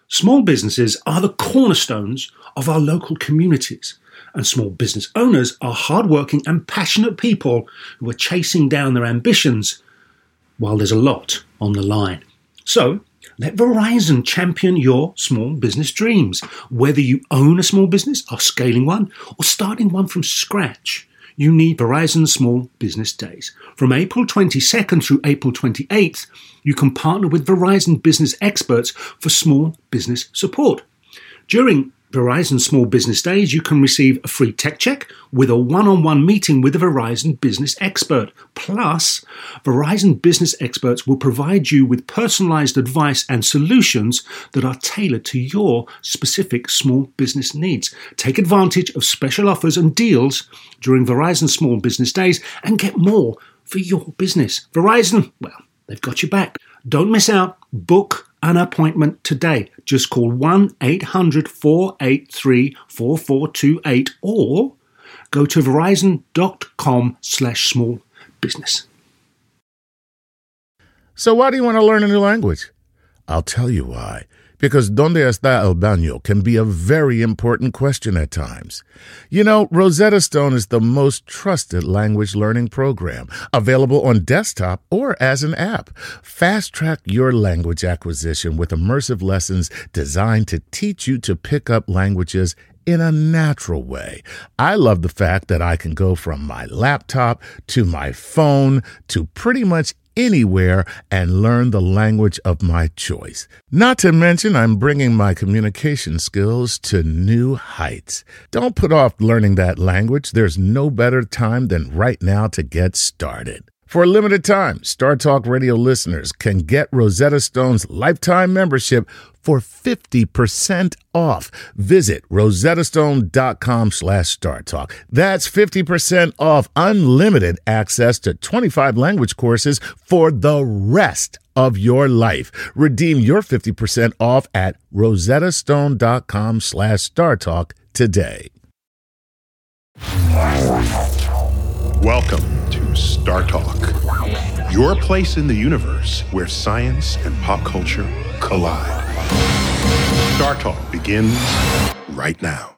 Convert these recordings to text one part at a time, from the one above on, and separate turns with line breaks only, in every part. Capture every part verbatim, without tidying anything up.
Small businesses are the cornerstones of our local communities, and small business owners are hardworking and passionate people who are chasing down their ambitions while there's a lot on the line. So, let Verizon champion your small business dreams. Whether you own a small business, are scaling one, or starting one from scratch, you need Verizon Small Business Days. From April twenty-second through April twenty-eighth, you can partner with Verizon business experts for small business support. During Verizon Small Business Days, you can receive a free tech check with a one-on-one meeting with a Verizon business expert. Plus, Verizon business experts will provide you with personalized advice and solutions that are tailored to your specific small business needs. Take advantage of special offers and deals during Verizon Small Business Days and get more for your business. Verizon, well, they've got your back. Don't miss out. Book an appointment today. Just call one eight hundred four eight three four four two eight or go to verizon.com slash small business.
So why do you want to learn a new language? I'll tell you why. Because ¿Dónde está el baño? Can be a very important question at times. You know, Rosetta Stone is the most trusted language learning program, available on desktop or as an app. Fast-track your language acquisition with immersive lessons designed to teach you to pick up languages in a natural way. I love the fact that I can go from my laptop to my phone to pretty much anywhere and learn the language of my choice. Not to mention, I'm bringing my communication skills to new heights. Don't put off learning that language. There's no better time than right now to get started. For a limited time, Star Talk Radio listeners can get Rosetta Stone's lifetime membership for fifty percent off. Visit rosettastone.com slash StarTalk. That's fifty percent off unlimited access to twenty-five language courses for the rest of your life. Redeem your fifty percent off at rosettastone.com slash StarTalk today.
Welcome to Star Talk, your place in the universe where science and pop culture collide. Star Talk begins right now.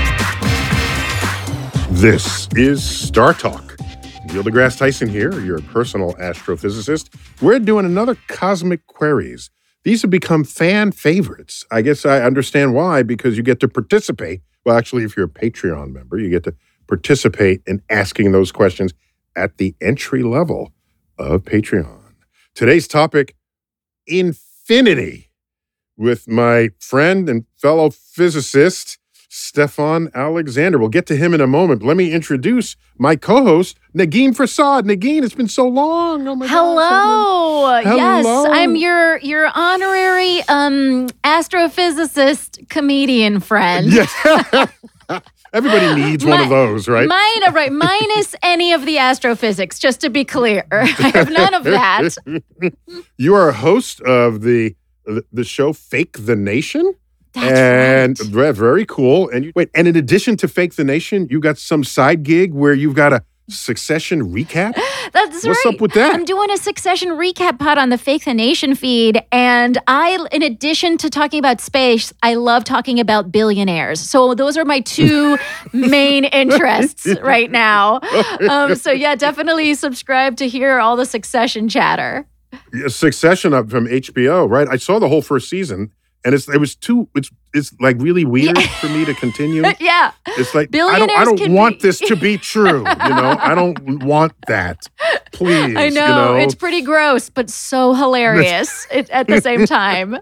This is Star Talk. Neil deGrasse Tyson here, your personal astrophysicist. We're doing another Cosmic Queries. These have become fan favorites. I guess I understand why, because you get to participate. Well, actually, if you're a Patreon member, you get to participate in asking those questions at the entry level of Patreon. Today's topic, infinity, with my friend and fellow physicist, Stefan Alexander. We'll get to him in a moment. Let me introduce my co-host, Negin Farsad. Negin, it's been so long. Oh my
Hello.
God. Hello.
Yes, I'm your your honorary um, astrophysicist comedian friend.
Yes. Everybody needs
My,
one of those, right?
Mine, right. Minus any of the astrophysics, just to be clear. I have none of that.
You are a host of the the show Fake the Nation.
That's
and
right.
Very cool. And you, wait, and in addition to Fake the Nation, you got some side gig where you've got a Succession recap?
That's
What's
right.
What's up with that?
I'm doing a Succession recap pod on the Fake the Nation feed. And I, in addition to talking about space, I love talking about billionaires. So those are my two main interests right now. Um, so yeah, definitely subscribe to hear all the Succession chatter.
Succession up from H B O, right? I saw the whole first season. And it's it was too it's it's like really weird
yeah.
for me to continue.
yeah,
it's like I don't I don't want
be.
this to be true. You know, I don't want that. Please,
I know,
you know?
It's pretty gross, but so hilarious at the same time.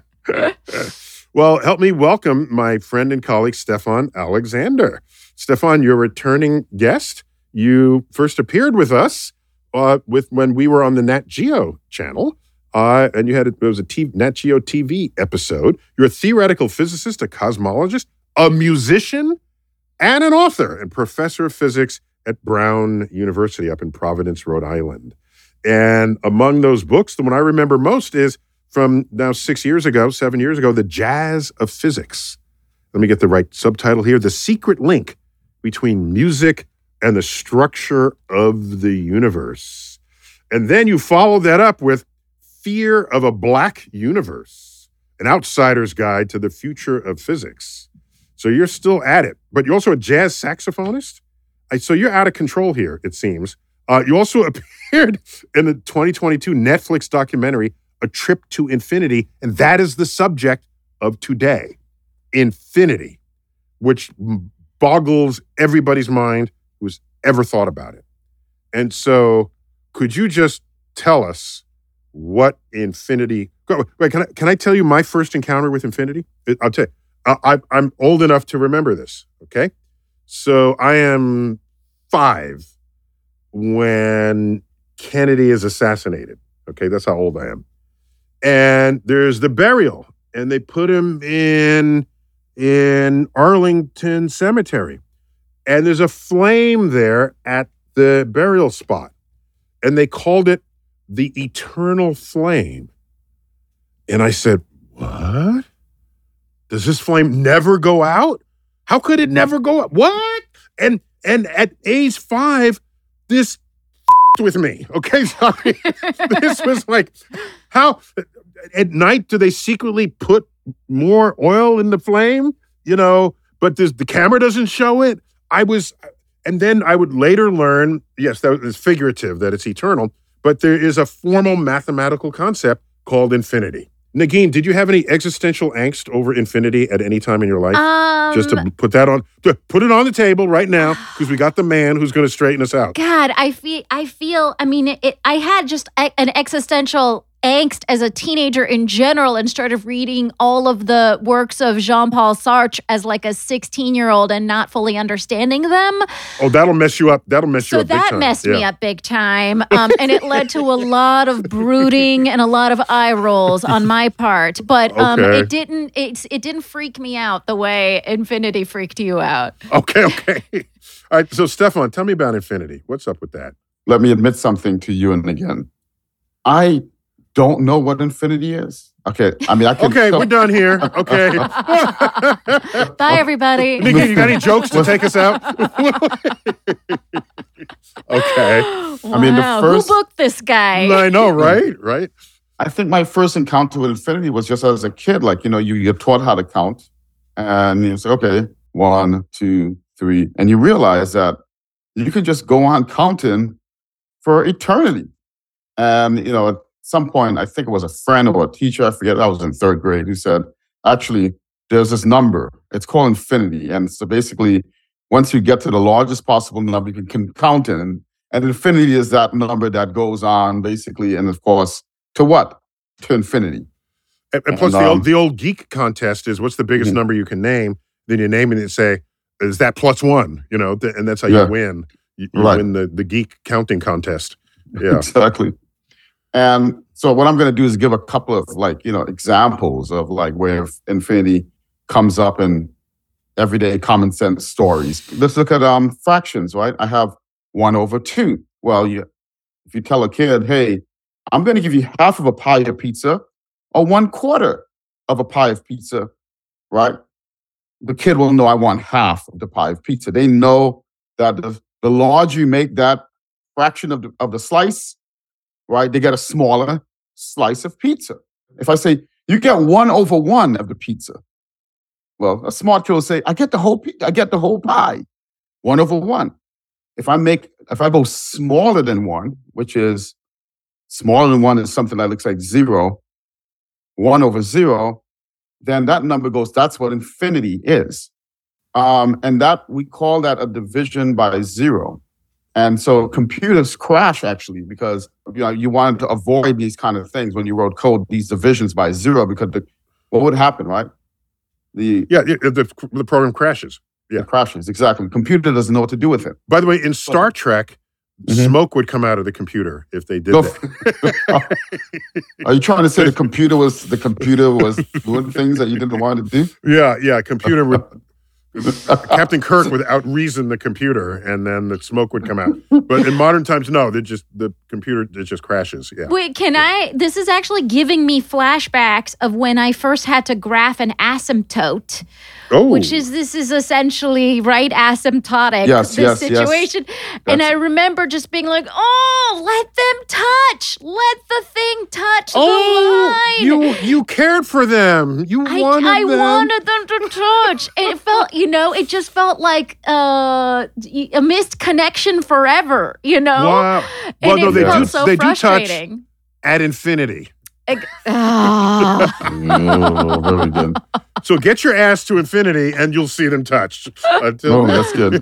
Well, help me welcome my friend and colleague Stefan Alexander. Stefan, you're a returning guest. You first appeared with us uh, with when we were on the Nat Geo channel. Uh, and you had, it was a T V, Nat Geo T V episode. You're a theoretical physicist, a cosmologist, a musician, and an author and professor of physics at Brown University up in Providence, Rhode Island. And among those books, the one I remember most is from now six years ago, seven years ago, The Jazz of Physics. Let me get the right subtitle here. The Secret Link Between Music and the Structure of the Universe. And then you follow that up with Fear of a Black Universe, an outsider's guide to the future of physics. So you're still at it, but you're also a jazz saxophonist. I, so you're out of control here, it seems. Uh, you also appeared in the twenty twenty-two Netflix documentary, A Trip to Infinity, and that is the subject of today, infinity, which boggles everybody's mind who's ever thought about it. And so could you just tell us what infinity... Wait, can I, can I tell you my first encounter with infinity? I'll tell you. I, I'm old enough to remember this, okay? So I am five when Kennedy is assassinated, okay? That's how old I am. And there's the burial, and they put him in, in Arlington Cemetery. And there's a flame there at the burial spot. And they called it the Eternal Flame. And I said, what? Does this flame never go out? How could it never go out? What? And and at age five, this with me. Okay, sorry. This was like, how at night do they secretly put more oil in the flame? You know, but this, the camera doesn't show it. I was, and then I would later learn, yes, that is figurative, that it's eternal, but there is a formal mathematical concept called infinity. Negin, did you have any existential angst over infinity at any time in your life?
Um,
Just to put that on, to put it on the table right now, because we got the man who's going to straighten us out.
God, I feel, I feel, I mean, it, I had just a, an existential angst as a teenager in general and started reading all of the works of Jean-Paul Sartre as like a sixteen-year-old and not fully understanding them.
Oh, that'll mess you up. That'll mess
so
you up big time.
So that messed
yeah.
me up big time. Um, and it led to a lot of brooding and a lot of eye rolls on my part. But um,
okay.
it didn't it, it didn't freak me out the way infinity freaked you out.
Okay, okay. All right, so Stefan, tell me about infinity. What's up with that?
Let me admit something to you and again. I don't know what infinity is. Okay, I mean, I can...
Okay,
so,
we're done here. Okay.
Bye, everybody.
Nikki, you got any jokes to take us out? Okay.
Wow.
I mean, the first...
Who booked this guy?
I know, right? Right?
I think my first encounter with infinity was just as a kid. Like, you know, you get taught how to count. And you say, okay, one, two, three. And you realize that you can just go on counting for eternity. And, you know, at some point, I think it was a friend or a teacher, I forget, I was in third grade, who said, actually, there's this number. It's called infinity. And so basically, once you get to the largest possible number, you can, can count it. And, and infinity is that number that goes on, basically, and of course, to what? To infinity.
And, and plus,
and,
the,
um,
old, the old geek contest is what's the biggest
mm-hmm.
number you can name? Then you name it and say, is that plus one? You know, th- and that's how
Yeah.
you win. You, you
Right.
win the, the geek counting contest. Yeah.
Exactly. And so what I'm going to do is give a couple of like, you know, examples of like where infinity comes up in everyday common sense stories. Let's look at um fractions, right? I have one over two. Well, you, if you tell a kid, hey, I'm going to give you half of a pie of pizza or one quarter of a pie of pizza, right? The kid will know I want half of the pie of pizza. They know that the, the larger you make that fraction of the, of the slice, right, they get a smaller slice of pizza. If I say, you get one over one of the pizza, well, a smart kid will say, I get the whole pi- I get the whole pie, one over one. If I make, if I go smaller than one, which is smaller than one is something that looks like zero, one over zero, then that number goes, that's what infinity is. Um, and that, we call that a division by zero. And so computers crash actually because you know you wanted to avoid these kind of things when you wrote code, these divisions by zero, because the, what would happen, right? The
Yeah, yeah, the, the program crashes. Yeah.
It crashes, exactly. Computer doesn't know what to do with it.
By the way, in Star Trek,
Mhm.
smoke would come out of the computer if they did
Go
that.
Are you trying to say the computer was the computer was doing things that you didn't want to do?
Yeah, yeah, computer would Captain Kirk would out-reason the computer, and then the smoke would come out. But in modern times, no, they just the computer it just crashes. Yeah.
Wait, can I? This is actually giving me flashbacks of when I first had to graph an asymptote.
Oh.
Which is, this is essentially, right, asymptotic,
Yes,
this
yes, yes.
situation. And I remember just being like, oh, let them touch. Let the thing touch the line.
you you cared for them. You
I,
wanted
I
them.
wanted them to touch. It felt, you know, it just felt like uh, a missed connection forever, you know?
Wow.
And
Well, no,
it
they
felt
do.
so
they do touch
frustrating.
at infinity.
Ex- Ah.
Oh, very good.
So get your ass to infinity, and you'll see them touched. Until
Oh, that's good.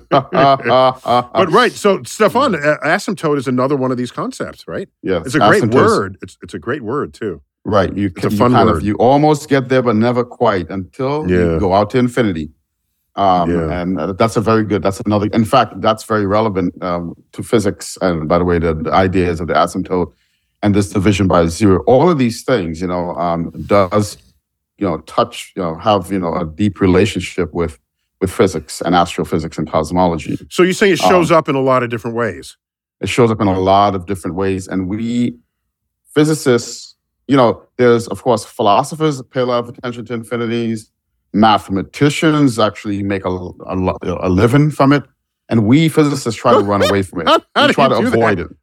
But right, so Stefan, uh, asymptote is another one of these concepts, right?
Yes,
It's a great
asymptotes.
word. It's it's a great word too.
Right. You,
It's a
you
fun
kind
word.
of you almost get there, but never quite until
Yeah.
you go out to infinity. Um,
Yeah.
And uh, that's a very good. That's another. In fact, that's very relevant um, to physics. And by the way, the, the ideas of the asymptote and this division by zero, all of these things, you know, um, does you know touch, you know, have you know a deep relationship with with physics and astrophysics and cosmology.
So you're saying it shows
Um,
up in a lot of different ways.
It shows up in a lot of different ways. And we physicists, you know, there's, of course, philosophers that pay a lot of attention to infinities. Mathematicians actually make a, a, lo- a living from it. And we physicists try to run away from it.
How
We
do
try
you
to
do
avoid
that?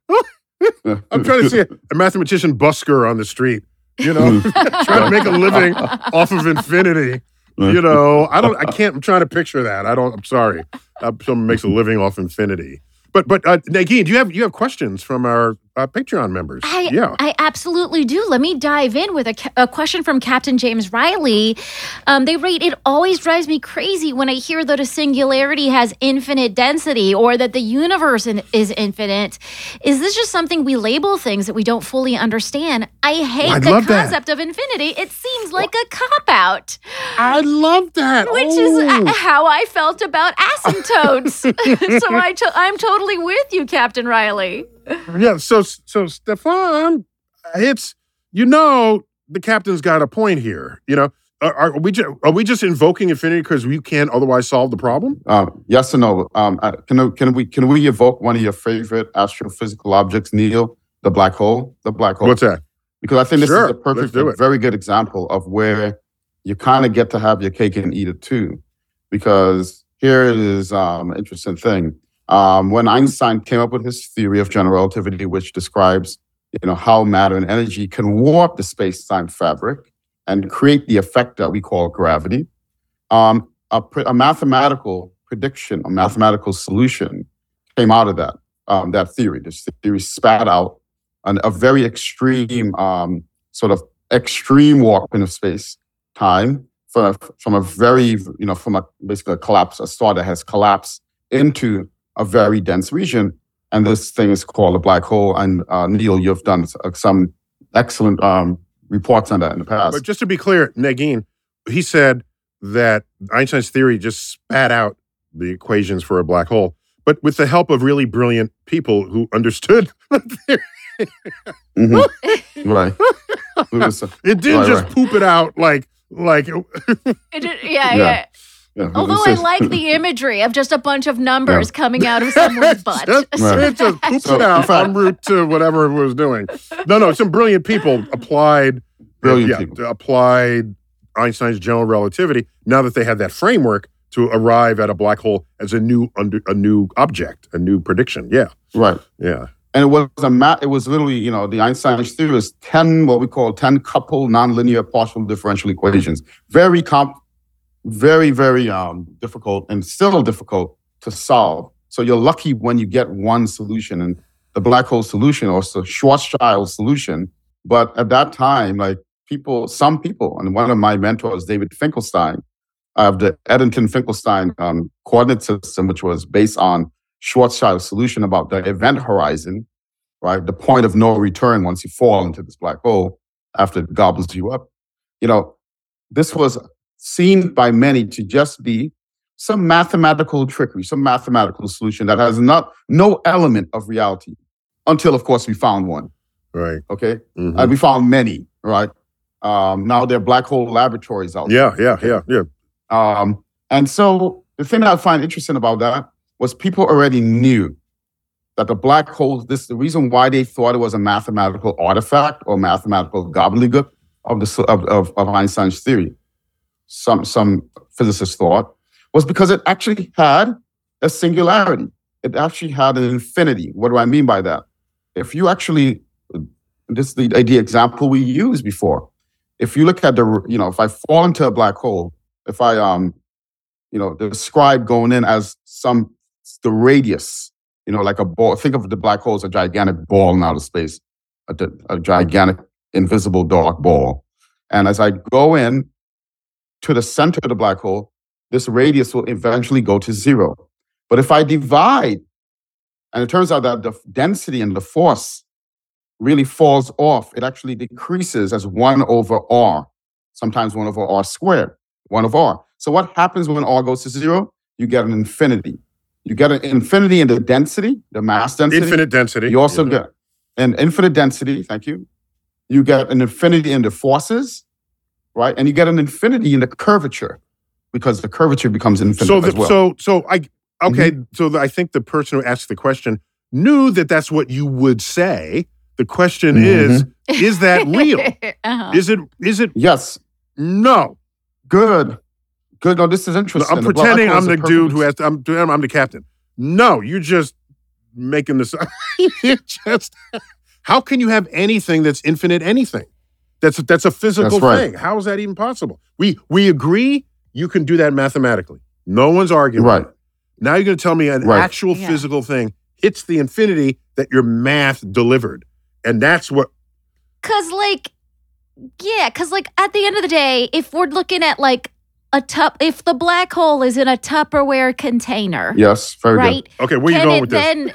it.
I'm trying to see a, a mathematician busker on the street, you know, trying to make a living off of infinity. You know, I don't, I can't, I'm trying to picture that. I don't, I'm sorry. Uh, someone makes a living off infinity. But, but uh, Nagin, do you have, you have questions from our uh, Patreon members?
I,
yeah.
I absolutely do. Let me dive in with a, ca- a question from Captain James Riley. Um, they write, it always drives me crazy when I hear that a singularity has infinite density or that the universe in, is infinite. Is this just something we label things that we don't fully understand? I hate
I
the
love that.
concept of infinity. It seems like a cop-out,
I love that.
which
Oh.
is uh, how I felt about asymptotes. so I to- I'm totally with you, Captain Riley.
Yeah, so so Stefan, it's you know the captain's got a point here. You know, are, are we just are we just invoking infinity because we can't otherwise solve the problem?
Um, yes or no? Um, uh, can, can we can we evoke one of your favorite astrophysical objects, Neil? The black hole. The black hole.
What's that?
Because I think this
Sure,
is a
let's
perfect,
do
a
it.
very good example of where you kind of get to have your cake and eat it too. Because here is um, an interesting thing. Um, when Einstein came up with his theory of general relativity, which describes, you know, how matter and energy can warp the space-time fabric and create the effect that we call gravity, um, a, pre- a mathematical prediction, a mathematical solution came out of that um, that theory. This theory spat out an, a very extreme, um, sort of extreme warping of space-time from a, from a very, you know, from a basically a collapse, a star that has collapsed into a very dense region, and this thing is called a black hole. And uh, Neil, you've done some excellent um, reports on that in the past.
But just to be clear, Nagin, he said that Einstein's theory just spat out the equations for a black hole, but with the help of really brilliant people who understood the theory.
Mm-hmm. Right. It, was, uh,
It didn't
right,
just
right.
poop it out like like.
It, yeah,
Yeah.
yeah.
Yeah,
Although
it's
I
just-
like the imagery of just a bunch of numbers coming out of someone's butt.
Just,
Right.
it just poops
So,
it out
in fact-
en route to whatever it was doing. No, no, some brilliant people applied,
Brilliant
yeah,
people.
applied Einstein's general relativity. Now that they had that framework to arrive at a black hole as a new under a new object, a new prediction. Yeah,
Right.
yeah.
And it was a ma- It was literally, you know, the Einstein theory is ten what we call ten coupled nonlinear partial differential equations. Very comp, very very um difficult and still difficult to solve. So you're lucky when you get one solution, and the black hole solution or the Schwarzschild solution. But at that time, like people, some people, and one of my mentors, David Finkelstein, of the Eddington-Finkelstein um, coordinate system, which was based on Schwarzschild solution about the event horizon, right? The point of no return once you fall into this black hole after it gobbles you up. You know, this was seen by many to just be some mathematical trickery, some mathematical solution that has not no element of reality until, of course, we found one.
Right.
Okay,
Mhm.
and we found many. Right. Um, now there are black hole laboratories out there.
Yeah, yeah, yeah, yeah.
Um, and so the thing that I find interesting about that was people already knew that the black hole, this the reason why they thought it was a mathematical artifact or mathematical gobbledygook of the of, of, of Einstein's theory. Some some physicists thought was because it actually had a singularity. It actually had an infinity. What do I mean by that? If you actually, this is the, the example we used before. If you look at the, you know, if I fall into a black hole, if I um, you know, describe going in as some the radius. You know, like a ball. Think of the black hole as a gigantic ball in outer space, a, a gigantic, invisible, dark ball. And as I go in to the center of the black hole, this radius will eventually go to zero. But if I divide, and it turns out that the density and the force really falls off, it actually decreases as one over r, sometimes one over r squared, one over r. So what happens when r goes to zero? You get an infinity. You get an infinity in the density, the mass density.
Infinite density.
You also
yeah.
get an infinite density, thank you. You get an infinity in the forces, right? And you get an infinity in the curvature because the curvature becomes infinite
so the,
as well.
So, so I, okay,
Mm-hmm.
so the, I think the person who asked the question knew that that's what you would say. The question
Mm-hmm.
is, is that real?
uh-huh.
Is it, is it?
Yes.
No.
Good. Good. No, this is
No,
interesting.
I'm
The black
pretending
hole
I'm
is
the
a
dude
perfect-
who has to, I'm, I'm the captain. No, you're just making this up. You're just, how can you have anything that's infinite anything? That's that's a physical
That's right.
thing. How is that even possible? We we agree you can do that mathematically. No one's arguing.
Right.
Now you're going to tell me an
Right.
actual
Yeah.
physical thing hits the infinity that your math delivered. And that's what,
Cause like, yeah, cause like at the end of the day, if we're looking at like a tup, if the black hole is in a Tupperware container,
Yes, very
right?
okay, where you
Can
going
it
with this?
then?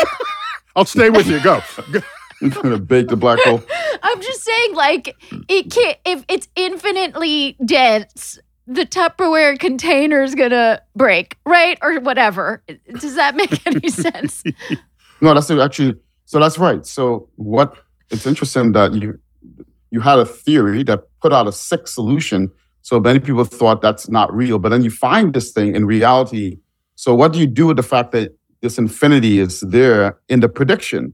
I'll stay with you. Go. Go.
good. You're going to bake the black hole.
I'm just saying, like, it can't. If it's infinitely dense, the Tupperware container is gonna break, right, or whatever. Does that make any sense?
No, that's actually, so that's right. So what, it's interesting that you you had a theory that put out a sick solution. So many people thought that's not real, but then you find this thing in reality. So what do you do with the fact that this infinity is there in the prediction?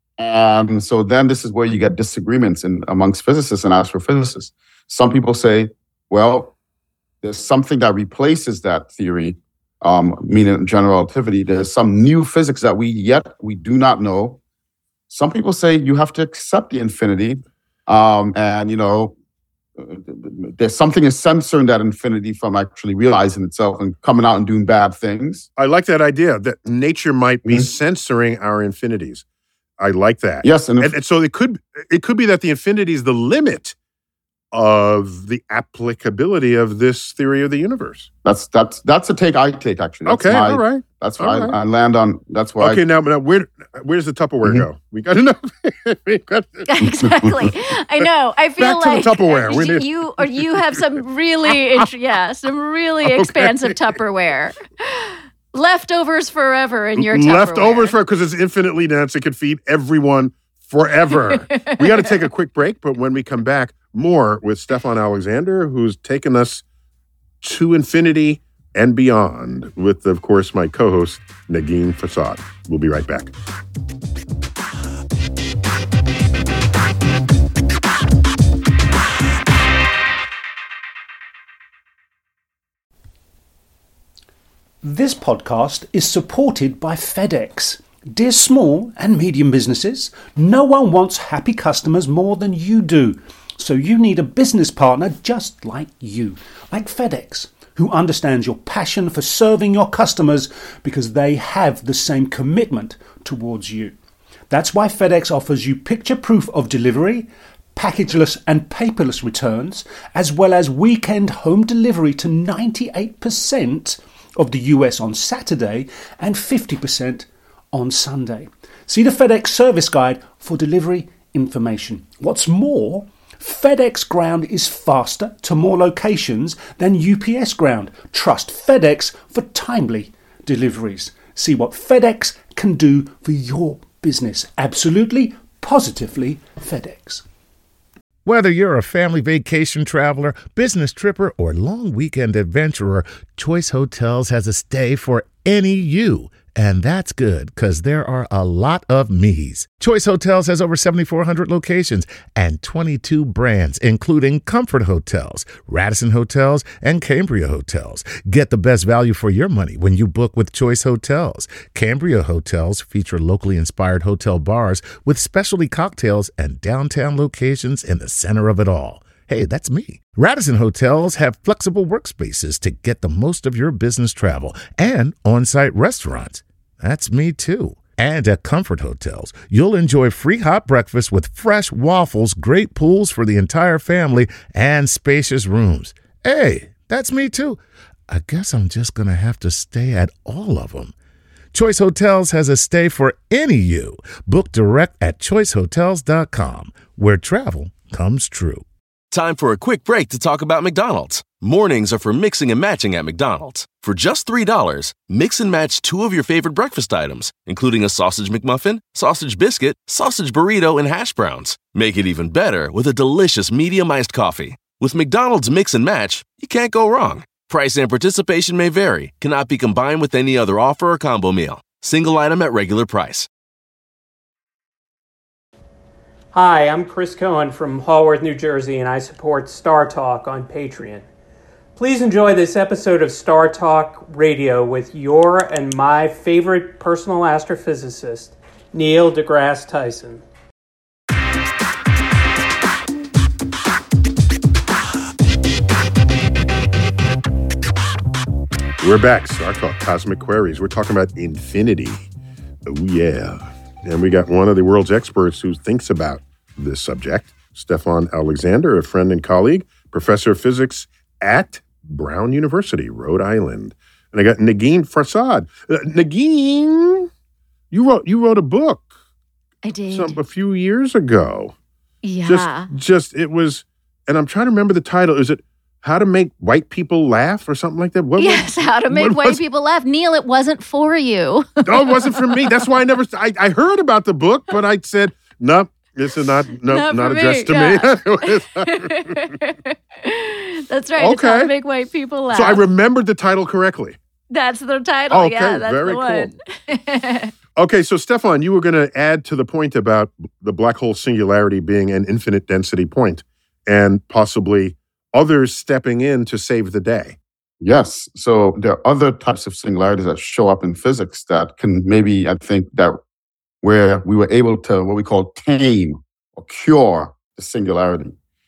And so then this is where you get disagreements in, amongst physicists and astrophysicists. Some people say, well, there's something that replaces that theory, um, meaning general relativity. There's some new physics that we yet we do not know. Some people say you have to accept the infinity, um, and you know, there's something is censoring that infinity from actually realizing itself and coming out and doing bad things.
I like that idea that nature might be
Mhm.
censoring our infinities. I like that.
Yes, and, if,
And, and so it could it could be that the infinity is the limit of the applicability of this theory of the universe.
that's that's that's a take I take actually. That's
okay,
my,
all right.
That's
all
why
right.
I, I land on. That's why.
Okay, now, now where where does the Tupperware
Mhm.
go? We got to know. we got
Exactly. I know. I feel
Back to the
like
Tupperware. We
you,
need-
you or you have some really int- yeah, some really
Okay.
expansive Tupperware. Leftovers forever in your Tupperware.
leftovers for because it's infinitely dense. It could feed everyone forever. We got to take a quick break, but when we come back, more with Stefan Alexander, who's taken us to infinity and beyond with, of course, my co-host, Negin Fassad. We'll be right back.
This podcast is supported by FedEx. Dear small and medium businesses, no one wants happy customers more than you do. So you need a business partner just like you, like FedEx, who understands your passion for serving your customers because they have the same commitment towards you. That's why FedEx offers you picture proof of delivery, packageless and paperless returns, as well as weekend home delivery to ninety-eight percent of the U S on Saturday and fifty percent on Sunday. See the FedEx service guide for delivery information. What's more, FedEx Ground is faster to more locations than U P S Ground. Trust FedEx for timely deliveries. See what FedEx can do for your business. Absolutely, positively FedEx.
Whether you're a family vacation traveler, business tripper, or long weekend adventurer, Choice Hotels has a stay for any you. And that's good, because there are a lot of me's. Choice Hotels has over seventy-four hundred locations and twenty-two brands, including Comfort Hotels, Radisson Hotels, and Cambria Hotels. Get the best value for your money when you book with Choice Hotels. Cambria Hotels feature locally inspired hotel bars with specialty cocktails and downtown locations in the center of it all. Hey, that's me. Radisson Hotels have flexible workspaces to get the most of your business travel and on-site restaurants. That's me too. And at Comfort Hotels, you'll enjoy free hot breakfast with fresh waffles, great pools for the entire family, and spacious rooms. Hey, that's me too. I guess I'm just going to have to stay at all of them. Choice Hotels has a stay for any you. Book direct at choice hotels dot com, where travel comes true.
Time for a quick break to talk about McDonald's. Mornings are for mixing and matching at McDonald's. For just three dollars, mix and match two of your favorite breakfast items, including a sausage McMuffin, sausage biscuit, sausage burrito, and hash browns. Make it even better with a delicious medium iced coffee. With McDonald's Mix and Match, you can't go wrong. Price and participation may vary, cannot be combined with any other offer or combo meal. Single item at regular price.
Hi, I'm Chris Cohen from Haworth, New Jersey, and I support Star Talk on Patreon. Please enjoy this episode of Star Talk Radio with your and my favorite personal astrophysicist, Neil deGrasse Tyson.
We're back. Star Talk Cosmic Queries. We're talking about infinity. Oh, yeah. And we got one of the world's experts who thinks about this subject, Stefan Alexander, a friend and colleague, professor of physics at Brown University, Rhode Island. And I got Negin Farsad. Uh, Negin, you wrote you wrote a book.
I did.
Some, a few years ago.
Yeah.
Just, just, it was, and I'm trying to remember the title. Is it How to Make White People Laugh or something like that? What,
yes,
what,
How to Make White
was,
People Laugh. Neil, it wasn't for you.
No, it wasn't for me. That's why I never, I, I heard about the book, but I said, no, this is not, no,
Not
not,
for
addressed
me,
to me.
That's right. It's How
Okay.
to Make White People Laugh.
So I remembered the title correctly.
That's the title.
Okay,
yeah, that's
very
the one.
Okay, so Stefan, you were going to add to the point about the black hole singularity being an infinite density point and possibly others stepping in to save the day.
Yes. So there are other types of singularities that show up in physics that can maybe, I think, that where we were able to what we call tame or cure the singularity.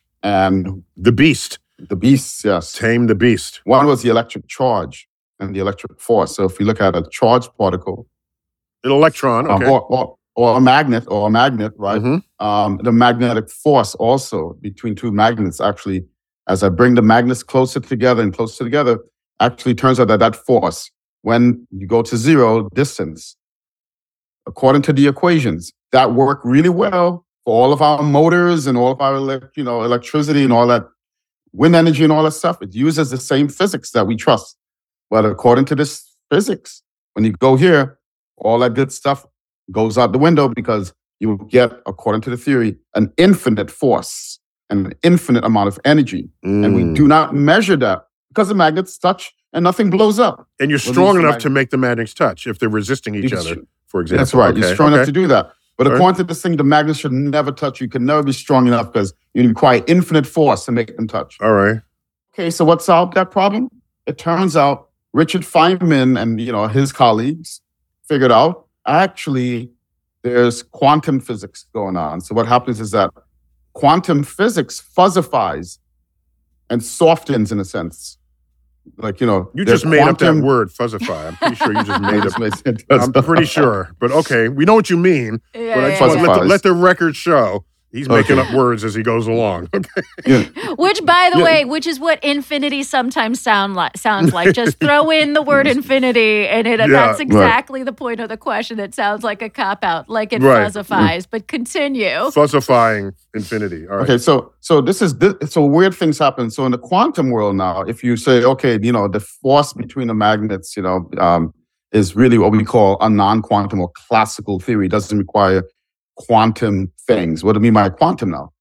And
The beast.
the beasts, yes.
Tame the beast.
One was the electric charge and the electric force. So if you look at a charged particle,
An electron,
um,
okay.
or, or, or a magnet, or a magnet, right?
Mhm.
Um, the magnetic force also between two magnets actually, as I bring the magnets closer together and closer together, actually turns out that that force, when you go to zero distance, according to the equations, that work really well for all of our motors and all of our elec- you know, electricity and all that wind energy and all that stuff. It uses the same physics that we trust. But according to this physics, when you go here, all that good stuff goes out the window because you get, according to the theory, an infinite force and an infinite amount of energy. And we
Mm.
do not measure that because the magnets touch and nothing blows up.
And you're
Well,
strong
these
otugh
mag-
to make the magnets touch if they're resisting each
You
other,
should-
for example.
That's right. You're
Okay,
strong enough
okay.
to do that. But
All right.
according to this thing, the magnets should never touch. You can never be strong enough because you require infinite force to make them touch.
All right.
Okay, so what solved that problem? It turns out Richard Feynman and you know his colleagues figured out actually there's quantum physics going on. So what happens is that quantum physics fuzzifies and softens in a sense. Like, you know,
You
there's
just made up that
quantum-
word, fuzzify. I'm pretty sure you just made
Just
up.
made it-
I'm pretty sure. But okay, we know what you mean.
Yeah,
But I
yeah,
just want to
yeah.
let the,
Fuzzifies.
let the record show he's making
Okay.
up words as he goes along. Okay.
Yeah.
Which, by the
Yeah.
way, which is what infinity sometimes sound like. Sounds like just throw in the word infinity, and it,
Yeah,
that's
right.
exactly the point of the question. It sounds like a cop out, like it
Right.
fuzzifies. But continue.
Fuzzifying infinity. All right.
Okay, so so this is this, so weird things happen. So in the quantum world now, if you say, okay, you know, the force between the magnets, you know, um, is really what we call a non-quantum or classical theory. It doesn't require quantum things. What do I mean by quantum now?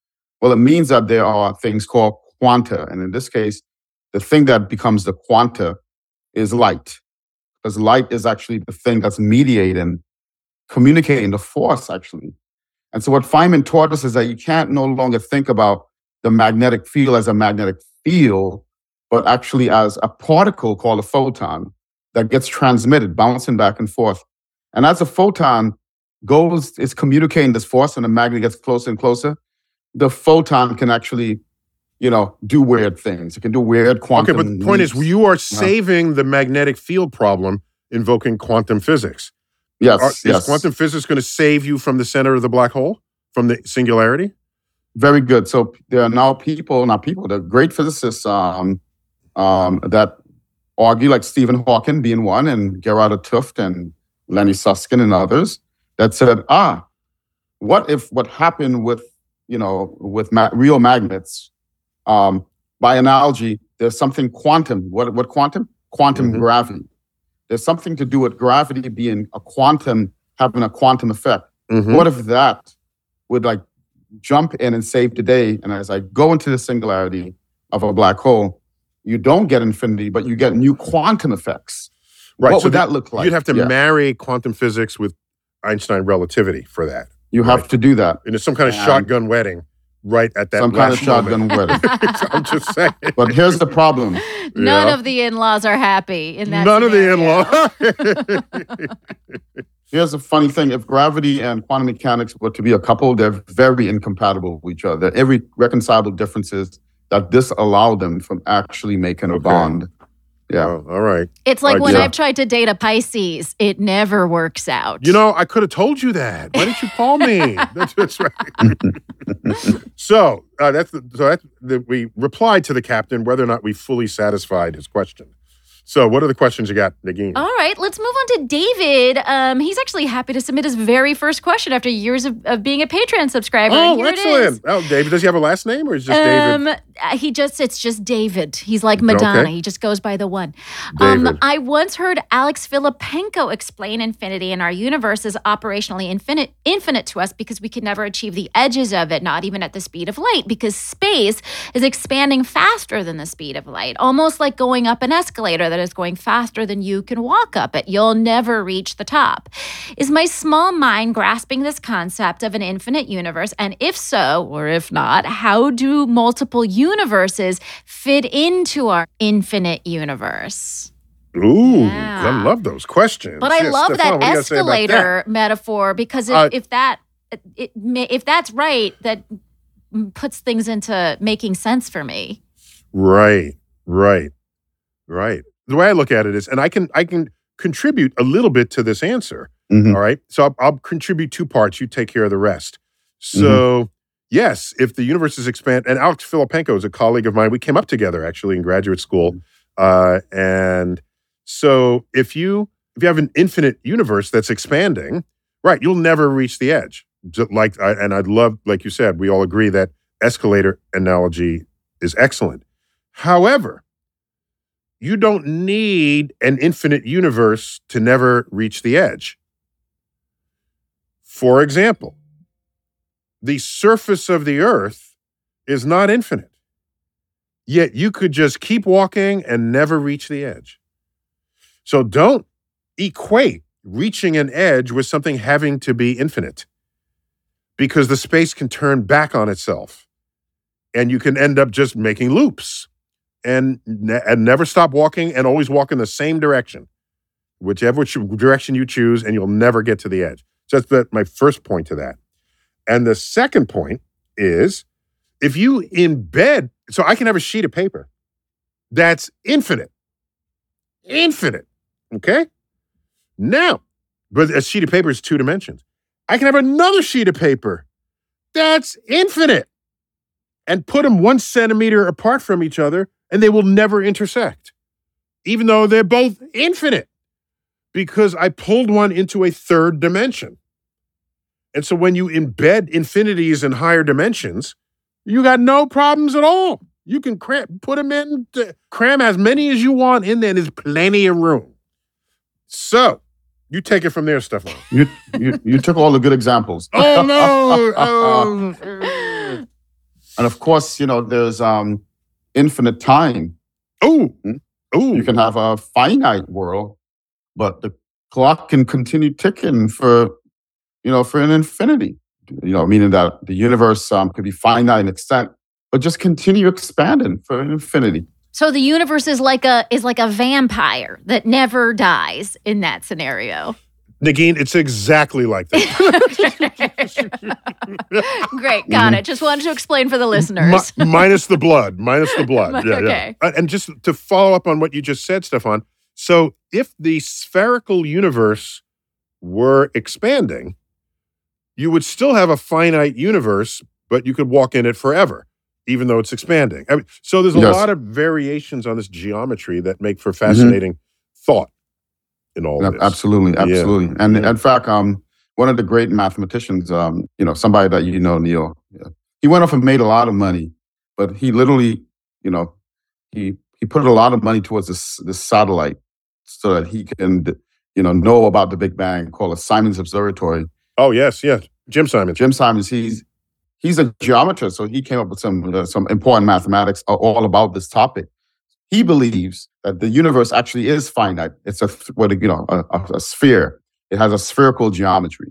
Well, it means that there are things called quanta. And in this case, the thing that becomes the quanta is light. Because light is actually the thing that's mediating, communicating the force, actually. And so what Feynman taught us is that you can't no longer think about the magnetic field as a magnetic field, but actually as a particle called a photon that gets transmitted, bouncing back and forth. And as a photon goes, is communicating this force and the magnet gets closer and closer, the photon can actually, you know, do weird things. It can do weird quantum.
Okay, but the point
leaps.
is, you are saving the magnetic field problem invoking quantum physics.
Yes,
Are,
yes.
Is quantum physics going to save you from the center of the black hole, from the singularity?
Very good. So there are now people, not people, they're great physicists um, um, that argue, like Stephen Hawking being one, and Gerardo Tuft and Lenny Susskind and others, that said, ah, what if what happened with, you know, with ma- real magnets, um, by analogy, there's something quantum. What, what quantum? Quantum mm-hmm. gravity. There's something to do with gravity being a quantum, having a quantum effect.
Mm-hmm.
What if that would like jump in and save the day? And as I go into the singularity of a black hole, you don't get infinity, but you get new quantum effects.
Right.
What
so
would
the,
that look like?
You'd have to
yeah.
marry quantum physics with Einstein relativity for that.
You
right?
have to do that.
And it's some kind of
and
shotgun wedding right at that
Some kind of shotgun
moment.
wedding.
I'm just saying.
But here's the problem.
None
Yeah.
of the in-laws are happy in that
None
scenario.
of the in-laws.
Here's the funny thing. If gravity and quantum mechanics were to be a couple, they're very incompatible with each other. Every irreconcilable difference is that this allowed them from actually making a
Okay.
bond. Yeah.
Oh, all right.
It's like
Uh,
when
yeah.
I've tried to date a Pisces, it never works out.
You know, I could have told you that. Why didn't you call me? That's, that's right. so uh, that's the, so that's the, we replied to the captain whether or not we fully satisfied his question. So what are the questions you got, Nagin?
All right, let's move on to David. Um, he's actually happy to submit his very first question after years of, of being a Patreon subscriber.
oh,
and here it
excellent.
is.
Oh, David, does he have a last name or is it just David?
Um, he just, it's just David. He's like Madonna.
Okay.
He just goes by the one.
David.
Um, I once heard Alex Filipenko explain infinity in our universe is operationally infinite, infinite to us because we can never achieve the edges of it, not even at the speed of light, because space is expanding faster than the speed of light, almost like going up an escalator that is going faster than you can walk up it. You'll never reach the top. Is my small mind grasping this concept of an infinite universe? And if so, or if not, how do multiple universes fit into our infinite universe?
Ooh,
Yeah.
I love those questions.
But I
Yeah,
love
Stefan,
that
what do you gotta say about
escalator metaphor because if,
Uh,
if that it, if that's right, that puts things into making sense for me.
Right, right, right. The way I look at it is, and I can I can contribute a little bit to this answer.
Mhm.
All right, so I'll, I'll contribute two parts. You take care of the rest. So
Mm-hmm.
yes, if the universe is expand, and Alex Filipenko is a colleague of mine. We came up together actually in graduate school, uh, and so if you if you have an infinite universe that's expanding, right, you'll never reach the edge. Just like, I, and I'd love, like you said, we all agree that escalator analogy is excellent. However, you don't need an infinite universe to never reach the edge. For example, the surface of the earth is not infinite. Yet you could just keep walking and never reach the edge. So don't equate reaching an edge with something having to be infinite, because the space can turn back on itself and you can end up just making loops and, ne- and never stop walking and always walk in the same direction, whichever ch- direction you choose, and you'll never get to the edge. So that's the, my first point to that. And the second point is, if you embed, so I can have a sheet of paper that's infinite, infinite, okay? Now, but a sheet of paper is two dimensions. I can have another sheet of paper that's infinite and put them one centimeter apart from each other, and they will never intersect, even though they're both infinite, because I pulled one into a third dimension. And so when you embed infinities in higher dimensions, you got no problems at all. You can cram, put them in, cram as many as you want in there, and there's plenty of room. So, you take it from there, Stefan.
You, you you took all the good examples.
Oh, no. Oh.
and of course, you know, there's um, infinite time.
Oh, oh,
You can have a finite world, but the clock can continue ticking for, you know, for an infinity. You know, meaning that the universe um, could be finite in extent, but just continue expanding for an infinity.
So the universe is like a is like a vampire that never dies in that scenario.
Nagin, it's exactly like that.
Great, got it. Just wanted to explain for the listeners.
Mi- minus the blood, minus the blood. Yeah,
Okay.
yeah. And just to follow up on what you just said, Stefan. So if the spherical universe were expanding, you would still have a finite universe, but you could walk in it forever, even though it's expanding. I mean, so there's a
Yes.
lot of variations on this geometry that make for fascinating thought in all
Yeah,
this.
absolutely, absolutely. And
Yeah.
in fact, um, one of the great mathematicians, um, you know, somebody that you know, Neil, yeah, he went off and made a lot of money, but he literally, you know, he he put a lot of money towards this this satellite so that he can, you know, know about the Big Bang, called a Simons Observatory.
Oh, yes, yes. Jim Simons.
Jim Simons, he's he's a geometer, so he came up with some uh, some important mathematics all about this topic. He believes that the universe actually is finite. It's a what you know a, a, a sphere. It has a spherical geometry,